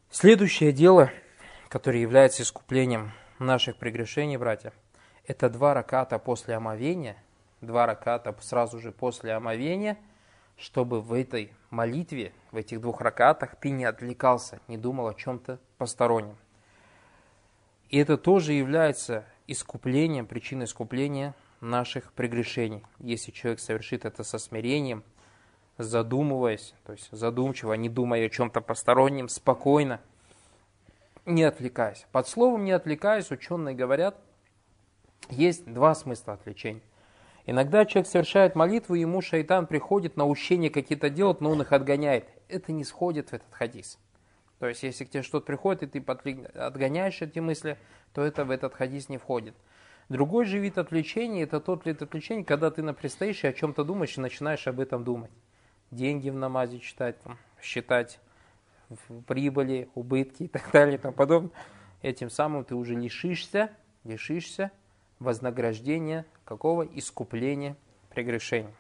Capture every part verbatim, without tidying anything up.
Следующее дело, которое является искуплением наших прегрешений, братья, это два раката после омовения, два раката сразу же после омовения, чтобы в этой молитве, в этих двух ракатах ты не отвлекался, не думал о чем-то постороннем. И это тоже является искуплением, причиной искупления наших прегрешений. Если человек совершит это со смирением, задумываясь, то есть задумчиво, не думая о чем-то постороннем, спокойно, не отвлекаясь. Под словом «не отвлекаясь» ученые говорят, есть два смысла отвлечения. Иногда человек совершает молитву, ему шайтан приходит, наущения какие-то делать, но он их отгоняет. Это не сходит в этот хадис. То есть, если к тебе что-то приходит, и ты отгоняешь эти мысли, то это в этот хадис не входит. Другой же вид отвлечения, это тот вид отвлечения, когда ты напрестоишь и о чем-то думаешь, и начинаешь об этом думать. Деньги в намазе читать, там, считать прибыли, убытки и так далее и тому подобное. Этим самым ты уже лишишься, лишишься вознаграждения какого? Искупления прегрешений.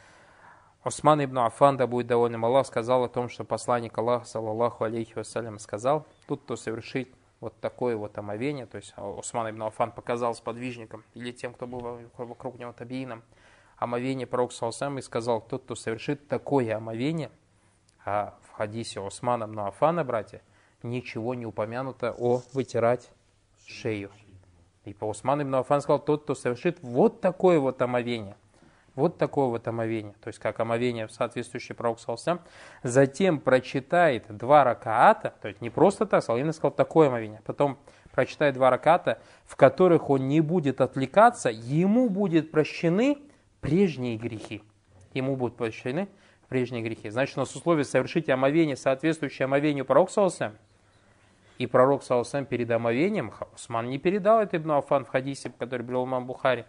Усман ибн Аффан, да будет доволен Аллах, сказал о том, что посланник Аллаха, саллаллаху алейхи вассалям, сказал, тут кто совершит вот такое вот омовение, то есть Усман ибн Аффан показал сподвижникам или тем, кто был вокруг него табиином, омовение пророка саллаллаху и сказал, тот, кто совершит такое омовение, а в хадисе Усмана ибн Аффана, братья, ничего не упомянуто о вытирать шею. И по Усману ибн Аффан сказал, тот, кто совершит вот такое вот омовение, вот такое вот омовение, то есть как омовение соответствующее пророку саллаллаху, затем прочитает два ракаата, то есть не просто так, саллаллаху сказал такое омовение, потом прочитает два ракаата, в которых он не будет отвлекаться, ему будут прощены прежние грехи. Ему будут прощены прежние грехи. Значит, у нас условие совершить омовение, соответствующее омовению пророка саллаллаху, и пророк саллаллаху перед омовением, Усман не передал это Ибн Аффан в хадисе, который привел имам Бухари,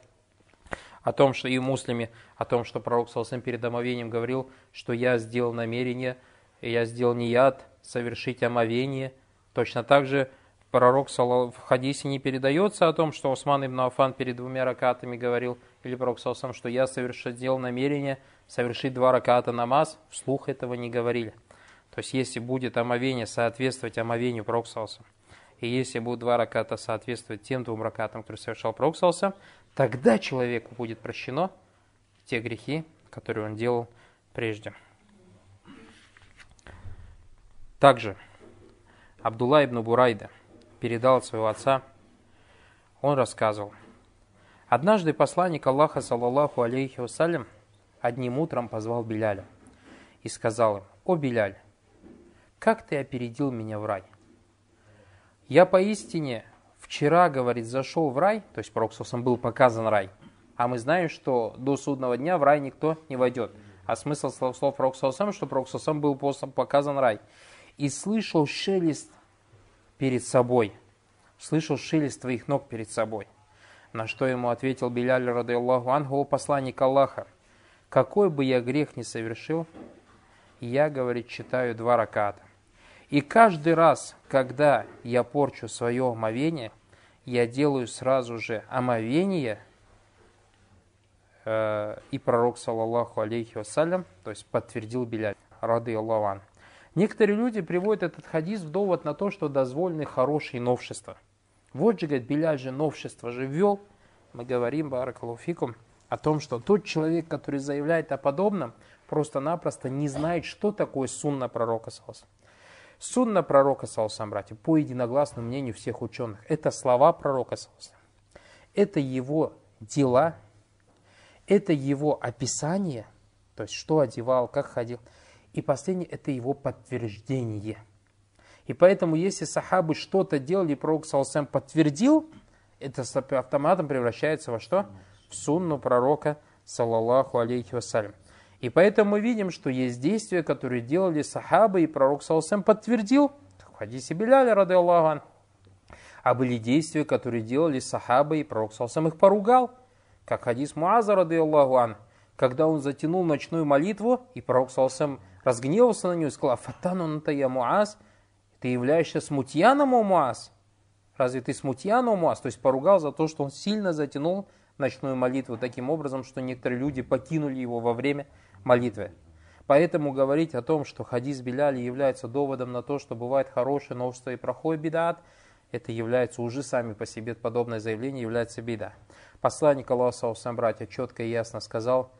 о том, что и в Муслиме, о том, что пророк саллаллаху перед омовением говорил, что я сделал намерение, я сделал нияд совершить омовение. Точно так же пророк саллаллаху в хадисе не передается о том, что Усман ибн Аффан перед двумя ракатами говорил, или пророк саллаллаху, что я совершил, сделал намерение совершить два раката намаз, вслух этого не говорили. То есть, если будет омовение соответствовать омовению пророка саллаллаху, и если будут два раката соответствовать тем двум ракатам, которые совершал пророк саллаллаху, тогда человеку будет прощено те грехи, которые он делал прежде. Также Абдулла ибн Бурайда передал от своего отца, он рассказывал, однажды посланник Аллаха, саллаллаху алейхи вассалям, одним утром позвал Биляля и сказал им, о Биляль, как ты опередил меня в рай? Я поистине вчера, говорит, зашел в рай, то есть пророк саллаллаху был показан рай, а мы знаем, что до судного дня в рай никто не войдет. А смысл слов пророка саллаллаху, что пророк саллаллаху был показан рай. И слышал шелест перед собой, слышал шелест твоих ног перед собой. На что ему ответил Биляль, радийаллаху анху, о посланник Аллаха, какой бы я грех ни совершил, я, говорит, читаю два раката. И каждый раз, когда я порчу свое омовение, я делаю сразу же омовение, э, и пророк, саллаллаху алейхи вассалям, то есть подтвердил Биляль, радийаллаху анху. Некоторые люди приводят этот хадис в довод на то, что дозволены хорошие новшества. Вот же, говорит, Биляль же новшество же ввел. Мы говорим, баракаллаху фикум, о том, что тот человек, который заявляет о подобном, просто-напросто не знает, что такое сунна пророка саллаллаху. Сунна пророка саллаллаху, братья, по единогласному мнению всех ученых, это слова пророка саллаллаху. Это его дела, это его описание, то есть что одевал, как ходил. И последнее, это его подтверждение. И поэтому, если сахабы что-то делали, пророк саллаллаху подтвердил, это автоматом превращается во что? В сунну пророка, саллаллаху алейхи вассалям. И поэтому мы видим, что есть действия, которые делали сахабы, и пророк саллаллаху подтвердил, в хадисе Биляля, радийаллаху анху. А были действия, которые делали сахабы, и пророк саллаллаху их поругал, как хадис Муаза, радийаллаху анху, когда он затянул ночную молитву, и пророк саллаллаху разгневался на него и сказал, «Афатану я Муаз, ты являешься смутьяном, о Муаз? Разве ты смутьян, о Муаз?» То есть поругал за то, что он сильно затянул ночную молитву таким образом, что некоторые люди покинули его во время молитвы. Поэтому говорить о том, что хадис Биляля является доводом на то, что бывает хорошее новшество и плохой бидат, это является уже сами по себе, подобное заявление является бида. Посланник Аллаха, братья, четко и ясно сказал: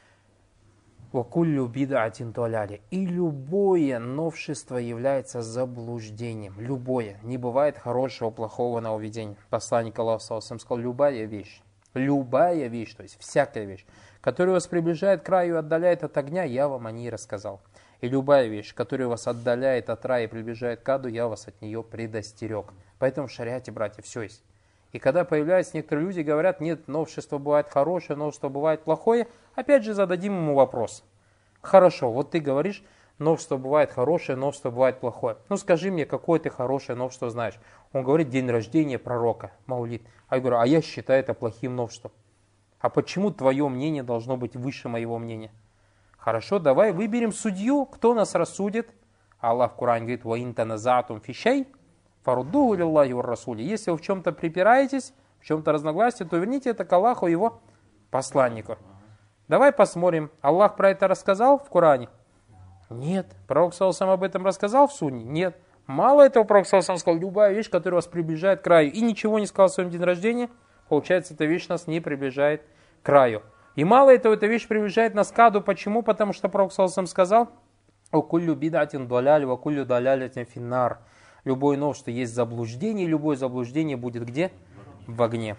«Вакуллю бидатин доляли». И любое новшество является заблуждением. Любое. Не бывает хорошего, плохого нововведения. Посланник Аллаха сказал: любая вещь, любая вещь, то есть всякая вещь, которая вас приближает к раю и отдаляет от огня, я вам о ней рассказал. И любая вещь, которая вас отдаляет от рая и приближает к аду, я вас от нее предостерег. Поэтому в шариате, братья, все есть. И когда появляются некоторые люди, говорят: нет, новшество бывает хорошее, новшество бывает плохое, опять же зададим ему вопрос. Хорошо, вот ты говоришь, новшество бывает хорошее, новшество бывает плохое. Ну скажи мне, какое ты хорошее новшество знаешь? Он говорит: день рождения пророка, маулид. А я говорю: а я считаю это плохим новшеством. А почему твое мнение должно быть выше моего мнения? Хорошо, давай выберем судью, кто нас рассудит. Аллах в Коране говорит: «Ва ин таназатум фи шей, фаруддуху лиллахи ва расули». Если вы в чем-то припираетесь, в чем-то разногласие, то верните это к Аллаху и его посланнику. Давай посмотрим, Аллах про это рассказал в Коране? Нет. Пророк саллаллаху алейхи ва саллям об этом рассказал в Сунне? Нет. Мало этого, пророк саллаллаху алейхи ва саллям сказал: любая вещь, которая вас приближает к краю, и ничего не сказал в своем день рождения, получается, эта вещь нас не приближает к краю. И мало этого, эта вещь приближает нас к аду. Почему? Потому что пророк саллаллаху алейхи ва саллям сказал: «Окуллю бидатин даляль, вакуллю далялятин финнар». Любое новшество есть заблуждение, и любое заблуждение будет где? В огне.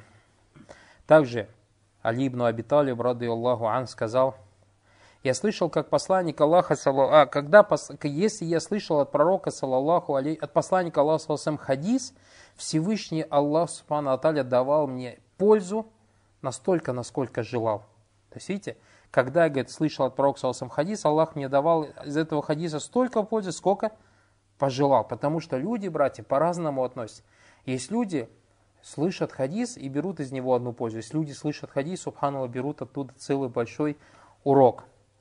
Также Али ибн Аби Талиб, ради Аллаху ан, сказал: я слышал, как посланник Аллаха, а, когда, если я слышал от пророка, саллаллаху алейхи, от посланника Аллаха, саллаллаху алейхи, хадис, Всевышний Аллах, субхану ва тааля, давал мне пользу настолько, насколько желал. То есть, видите, когда я, говорит, слышал от пророка, саллаллаху алейхи, хадис, Аллах мне давал из этого хадиса столько пользы, сколько пожелал. Потому что люди, братья, по-разному относятся. Есть люди, слышат хадис и берут из него одну пользу. Есть люди, слышат хадис, субханаллах, берут оттуда целый большой урок.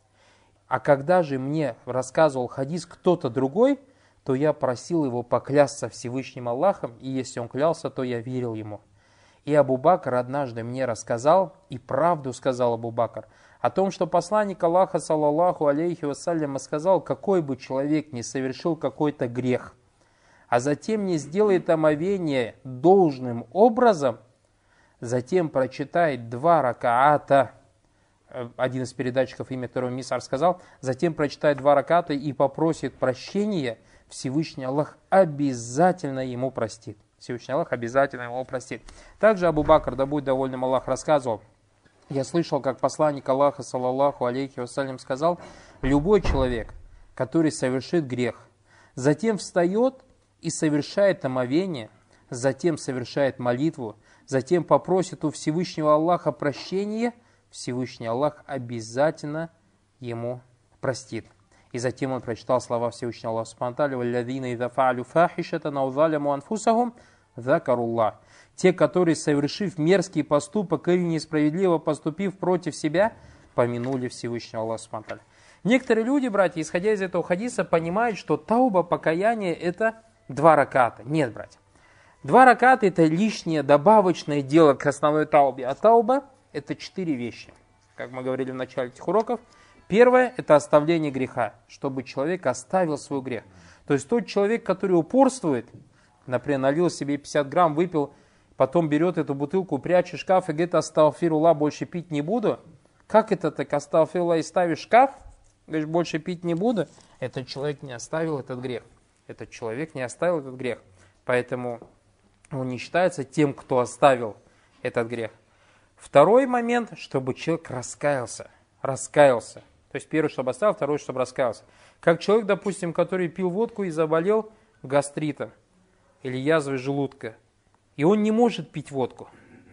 А когда же мне рассказывал хадис кто-то другой, то я просил его поклясться Всевышним Аллахом, и если он клялся, то я верил ему. И Абу Бакр однажды мне рассказал, и правду сказал Абу Бакр, о том, что посланник Аллаха, саллаллаху алейхи вассалям, сказал: какой бы человек ни совершил какой-то грех, а затем не сделает омовение должным образом, затем прочитает два ракаата, один из передатчиков, имя которого Мисар сказал, затем прочитает два ракаата и попросит прощения, Всевышний Аллах обязательно ему простит. Всевышний Аллах обязательно ему простит. Также Абу Бакр, да будет довольным Аллах, рассказывал: я слышал, как посланник Аллаха, саллаллаху алейхи вассалям, сказал: любой человек, который совершит грех, затем встает и совершает омовение, затем совершает молитву, затем попросит у Всевышнего Аллаха прощения, Всевышний Аллах обязательно ему простит. И затем он прочитал слова Всевышнего Аллаха субхану ва тааля: «Валладзина иза фа'алю фахишатан ау заляму анфусахум закаруллах». Те, которые, совершив мерзкий поступок или несправедливо поступив против себя, помянули Всевышнего Аллаха субхану ва тааля. Некоторые люди, братья, исходя из этого хадиса, понимают, что тауба, покаяние, это два раката. Нет, братья. Два раката — это лишнее, добавочное дело к основной таубе. А тауба — это четыре вещи. Как мы говорили в начале этих уроков. Первое – это оставление греха, чтобы человек оставил свой грех. То есть тот человек, который упорствует, например, налил себе пятьдесят грамм, выпил, потом берет эту бутылку, прячет в шкаф и говорит: астагфирулла, больше пить не буду. Как это так, астагфирулла, и ставишь в шкаф, говоришь: больше пить не буду? Этот человек не оставил этот грех. Этот человек не оставил этот грех. Поэтому он не считается тем, кто оставил этот грех. Второй момент, чтобы человек раскаялся. Раскаялся. То есть первый, чтобы оставил, второй, чтобы раскаялся. Как человек, допустим, который пил водку и заболел гастритом или язвой желудка. И он не может пить водку.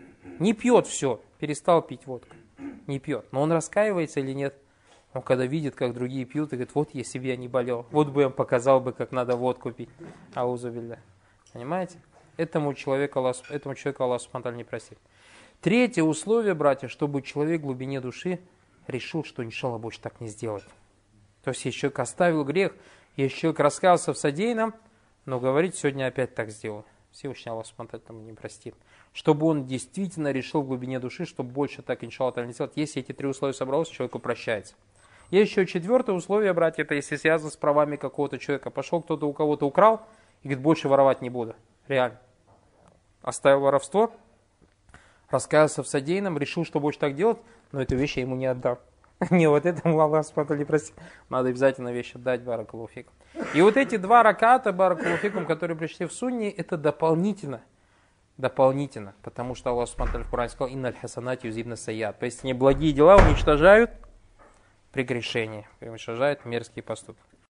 Не пьет, все, перестал пить водку. Не пьет. Но он раскаивается или нет? Он когда видит, как другие пьют, и говорит: вот если бы я не болел, вот бы я им показал бы, как надо водку пить. Аузу билля. Понимаете? Этому человеку Аллах, этому человеку Аллах субхану ва тааля не простит. Третье условие, братья, чтобы человек в глубине души решил, что иншаллах больше так не сделать. То есть, если человек оставил грех, если человек раскаялся в содеянном, но говорит: сегодня опять так сделал. Всевышний Аллах субхану ва тааля не простит. Чтобы он действительно решил в глубине души, чтобы больше так иншаллах не сделать. Если эти три условия собралось, человеку прощается. Есть еще четвертое условие, братья, это если связано с правами какого-то человека. Пошел кто-то у кого-то украл и говорит, больше воровать не буду. Реально. Оставил воровство, раскаялся в содеянном, решил, что больше так делать, но эту вещь я ему не отдам. Не, вот это Аллах спасибо, не прости. Надо обязательно вещь отдать, баракаллаху фикум. И вот эти два раката, баракаллаху фикум, которые пришли в сунне, это дополнительно. Дополнительно. Потому что Аллах в Коране сказал, инналь хасанати юзибна сайят. То есть, благие дела уничтожают прегрешения, уничтожают мерзкие поступки.